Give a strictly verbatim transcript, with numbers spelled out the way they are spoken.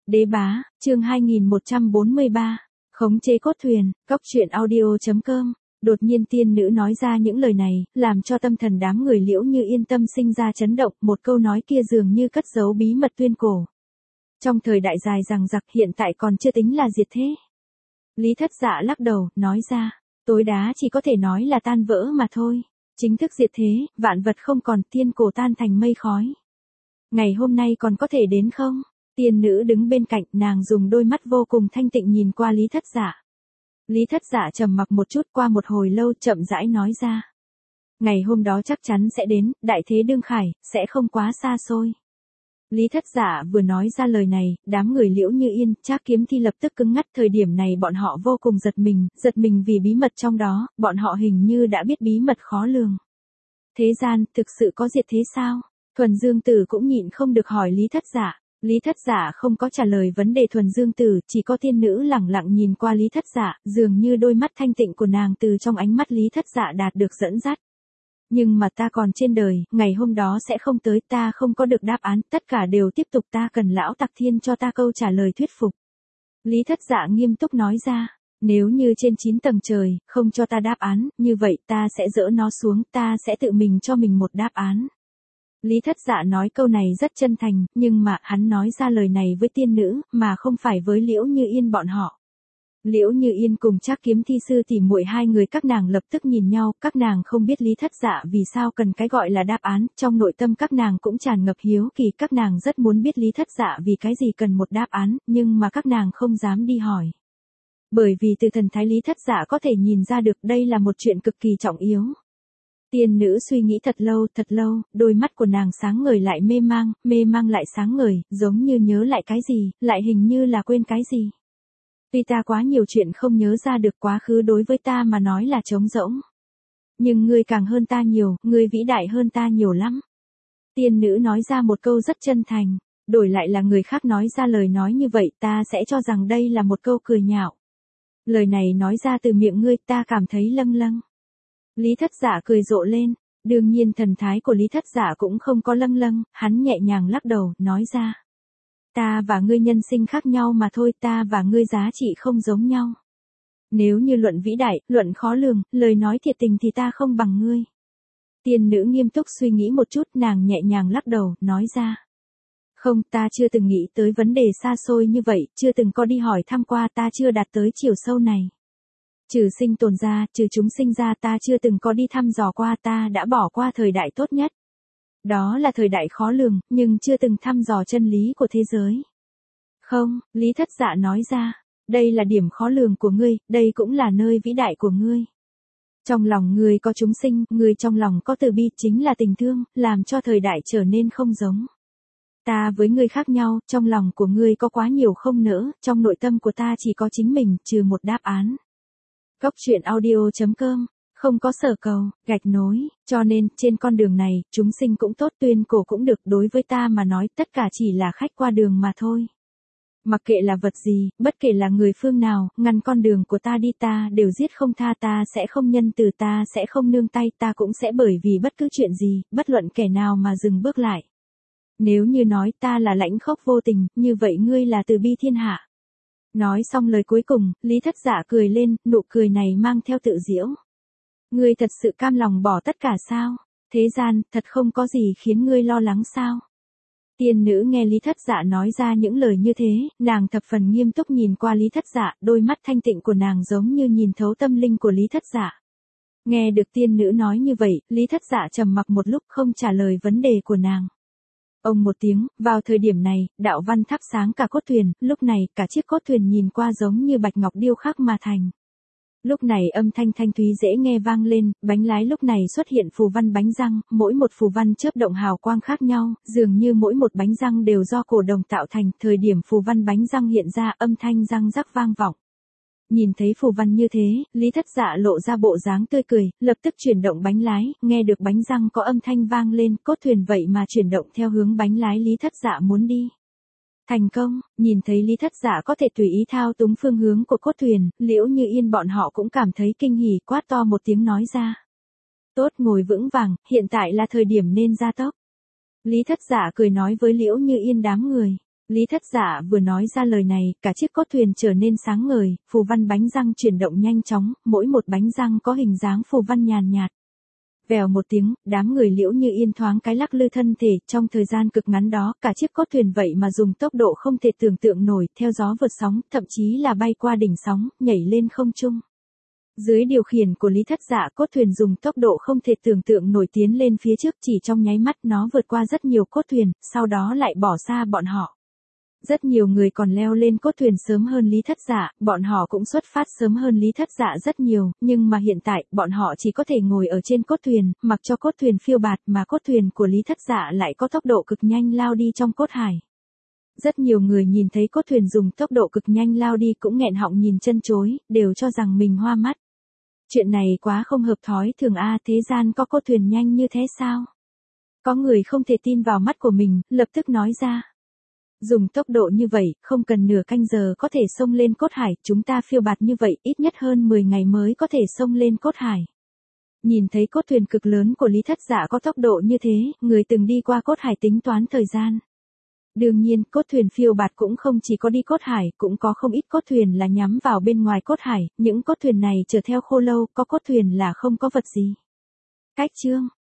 Đế bá, chương hai nghìn một trăm bốn mươi ba, khống chế cốt thuyền, cóc truyện audio chấm com. Đột nhiên tiên nữ nói ra những lời này, làm cho tâm thần đám người Liễu Như Yên tâm sinh ra chấn động, một câu nói kia dường như cất giấu bí mật tuyên cổ. Trong thời đại dài dằng dặc hiện tại còn chưa tính là diệt thế. Lý Thất Dạ lắc đầu, nói ra, tối đá chỉ có thể nói là tan vỡ mà thôi. Chính thức diệt thế, vạn vật không còn, tiên cổ tan thành mây khói. Ngày hôm nay còn có thể đến không? Tiên nữ đứng bên cạnh, nàng dùng đôi mắt vô cùng thanh tịnh nhìn qua Lý Thất Dạ. Lý Thất Dạ trầm mặc một chút, qua một hồi lâu chậm rãi nói ra. Ngày hôm đó chắc chắn sẽ đến, đại thế đương khải, sẽ không quá xa xôi. Lý Thất Dạ vừa nói ra lời này, đám người Liễu Như Yên, Trác Kiếm Thi lập tức cứng ngắt. Thời điểm này bọn họ vô cùng giật mình, giật mình vì bí mật trong đó, bọn họ hình như đã biết bí mật khó lường. Thế gian, thực sự có diệt thế sao? Thuần Dương Tử cũng nhịn không được hỏi Lý Thất Dạ. Lý Thất Dạ không có trả lời vấn đề Thuần Dương Tử, chỉ có tiên nữ lẳng lặng nhìn qua Lý Thất Dạ, dường như đôi mắt thanh tịnh của nàng từ trong ánh mắt Lý Thất Dạ đạt được dẫn dắt. Nhưng mà ta còn trên đời, ngày hôm đó sẽ không tới, ta không có được đáp án, tất cả đều tiếp tục, ta cần lão Tặc Thiên cho ta câu trả lời thuyết phục. Lý Thất Dạ nghiêm túc nói ra, nếu như trên chín tầng trời, không cho ta đáp án, như vậy ta sẽ dỡ nó xuống, ta sẽ tự mình cho mình một đáp án. Lý Thất Dạ nói câu này rất chân thành, nhưng mà hắn nói ra lời này với tiên nữ, mà không phải với Liễu Như Yên bọn họ. Liễu Như Yên cùng Trác Kiếm Thi sư tỷ muội hai người các nàng lập tức nhìn nhau, các nàng không biết Lý Thất Dạ vì sao cần cái gọi là đáp án, trong nội tâm các nàng cũng tràn ngập hiếu kỳ, các nàng rất muốn biết Lý Thất Dạ vì cái gì cần một đáp án, nhưng mà các nàng không dám đi hỏi. Bởi vì từ thần thái Lý Thất Dạ có thể nhìn ra được đây là một chuyện cực kỳ trọng yếu. Tiên nữ suy nghĩ thật lâu, thật lâu, đôi mắt của nàng sáng ngời lại mê mang, mê mang lại sáng ngời, giống như nhớ lại cái gì, lại hình như là quên cái gì. Tuy ta quá nhiều chuyện không nhớ ra được, quá khứ đối với ta mà nói là trống rỗng. Nhưng ngươi càng hơn ta nhiều, ngươi vĩ đại hơn ta nhiều lắm. Tiên nữ nói ra một câu rất chân thành, đổi lại là người khác nói ra lời nói như vậy ta sẽ cho rằng đây là một câu cười nhạo. Lời này nói ra từ miệng ngươi ta cảm thấy lâng lâng. Lý Thất Dạ cười rộ lên, đương nhiên thần thái của Lý Thất Dạ cũng không có lâng lâng, hắn nhẹ nhàng lắc đầu, nói ra. Ta và ngươi nhân sinh khác nhau mà thôi, ta và ngươi giá trị không giống nhau. Nếu như luận vĩ đại, luận khó lường, lời nói thiệt tình thì ta không bằng ngươi. Tiên nữ nghiêm túc suy nghĩ một chút, nàng nhẹ nhàng lắc đầu, nói ra. Không, ta chưa từng nghĩ tới vấn đề xa xôi như vậy, chưa từng có đi hỏi thăm qua, ta chưa đạt tới chiều sâu này. Trừ sinh tồn ra, trừ chúng sinh ra, ta chưa từng có đi thăm dò qua, ta đã bỏ qua thời đại tốt nhất. Đó là thời đại khó lường, nhưng chưa từng thăm dò chân lý của thế giới. Không, Lý Thất Dạ nói ra, đây là điểm khó lường của ngươi, đây cũng là nơi vĩ đại của ngươi. Trong lòng ngươi có chúng sinh, ngươi trong lòng có từ bi, chính là tình thương, làm cho thời đại trở nên không giống. Ta với ngươi khác nhau, trong lòng của ngươi có quá nhiều không nỡ, trong nội tâm của ta chỉ có chính mình, trừ một đáp án. Cóc truyện audio chấm com, không có sở cầu, gạch nối, cho nên, trên con đường này, chúng sinh cũng tốt, tuyên cổ cũng được, đối với ta mà nói, tất cả chỉ là khách qua đường mà thôi. Mặc kệ là vật gì, bất kể là người phương nào, ngăn con đường của ta đi, ta đều giết không tha, ta sẽ không nhân từ, ta sẽ không nương tay, ta cũng sẽ bởi vì bất cứ chuyện gì, bất luận kẻ nào mà dừng bước lại. Nếu như nói ta là lãnh khốc vô tình, như vậy ngươi là từ bi thiên hạ. Nói xong lời cuối cùng, Lý Thất Dạ cười lên, nụ cười này mang theo tự giễu. Ngươi thật sự cam lòng bỏ tất cả sao? Thế gian, thật không có gì khiến ngươi lo lắng sao? Tiên nữ nghe Lý Thất Dạ nói ra những lời như thế, nàng thập phần nghiêm túc nhìn qua Lý Thất Dạ, đôi mắt thanh tịnh của nàng giống như nhìn thấu tâm linh của Lý Thất Dạ. Nghe được tiên nữ nói như vậy, Lý Thất Dạ trầm mặc một lúc không trả lời vấn đề của nàng. Ông một tiếng, vào thời điểm này, đạo văn thắp sáng cả cốt thuyền, lúc này cả chiếc cốt thuyền nhìn qua giống như bạch ngọc điêu khắc mà thành. Lúc này âm thanh thanh thúy dễ nghe vang lên, bánh lái lúc này xuất hiện phù văn bánh răng, mỗi một phù văn chớp động hào quang khác nhau, dường như mỗi một bánh răng đều do cổ đồng tạo thành, thời điểm phù văn bánh răng hiện ra âm thanh răng rắc vang vọng. Nhìn thấy phù văn như thế, Lý Thất Dạ lộ ra bộ dáng tươi cười, lập tức chuyển động bánh lái, nghe được bánh răng có âm thanh vang lên, cốt thuyền vậy mà chuyển động theo hướng bánh lái Lý Thất Dạ muốn đi. Thành công, nhìn thấy Lý Thất Dạ có thể tùy ý thao túng phương hướng của cốt thuyền, Liễu Như Yên bọn họ cũng cảm thấy kinh hỉ, quát to một tiếng nói ra. Tốt, ngồi vững vàng, hiện tại là thời điểm nên gia tốc. Lý Thất Dạ cười nói với Liễu Như Yên đám người. Lý Thất Dạ vừa nói ra lời này, cả chiếc cốt thuyền trở nên sáng ngời, phù văn bánh răng chuyển động nhanh chóng, mỗi một bánh răng có hình dáng phù văn nhàn nhạt. Vèo một tiếng, đám người Liễu Như Yên thoáng cái lắc lư thân thể, trong thời gian cực ngắn đó, cả chiếc cốt thuyền vậy mà dùng tốc độ không thể tưởng tượng nổi, theo gió vượt sóng, thậm chí là bay qua đỉnh sóng, nhảy lên không trung. Dưới điều khiển của Lý Thất Dạ, cốt thuyền dùng tốc độ không thể tưởng tượng nổi tiến lên phía trước, chỉ trong nháy mắt nó vượt qua rất nhiều cốt thuyền, sau đó lại bỏ xa bọn họ. Rất nhiều người còn leo lên cốt thuyền sớm hơn Lý Thất Dạ, bọn họ cũng xuất phát sớm hơn Lý Thất Dạ rất nhiều, nhưng mà hiện tại, bọn họ chỉ có thể ngồi ở trên cốt thuyền, mặc cho cốt thuyền phiêu bạt, mà cốt thuyền của Lý Thất Dạ lại có tốc độ cực nhanh lao đi trong cốt hải. Rất nhiều người nhìn thấy cốt thuyền dùng tốc độ cực nhanh lao đi cũng nghẹn họng nhìn chân chối, đều cho rằng mình hoa mắt. Chuyện này quá không hợp thói thường a, thế gian có cốt thuyền nhanh như thế sao? Có người không thể tin vào mắt của mình, lập tức nói ra. Dùng tốc độ như vậy, không cần nửa canh giờ có thể xông lên cốt hải, chúng ta phiêu bạt như vậy, ít nhất hơn mười ngày mới có thể xông lên cốt hải. Nhìn thấy cốt thuyền cực lớn của Lý Thất Dạ có tốc độ như thế, người từng đi qua cốt hải tính toán thời gian. Đương nhiên, cốt thuyền phiêu bạt cũng không chỉ có đi cốt hải, cũng có không ít cốt thuyền là nhắm vào bên ngoài cốt hải, những cốt thuyền này chở theo khô lâu, có cốt thuyền là không có vật gì. Cách chương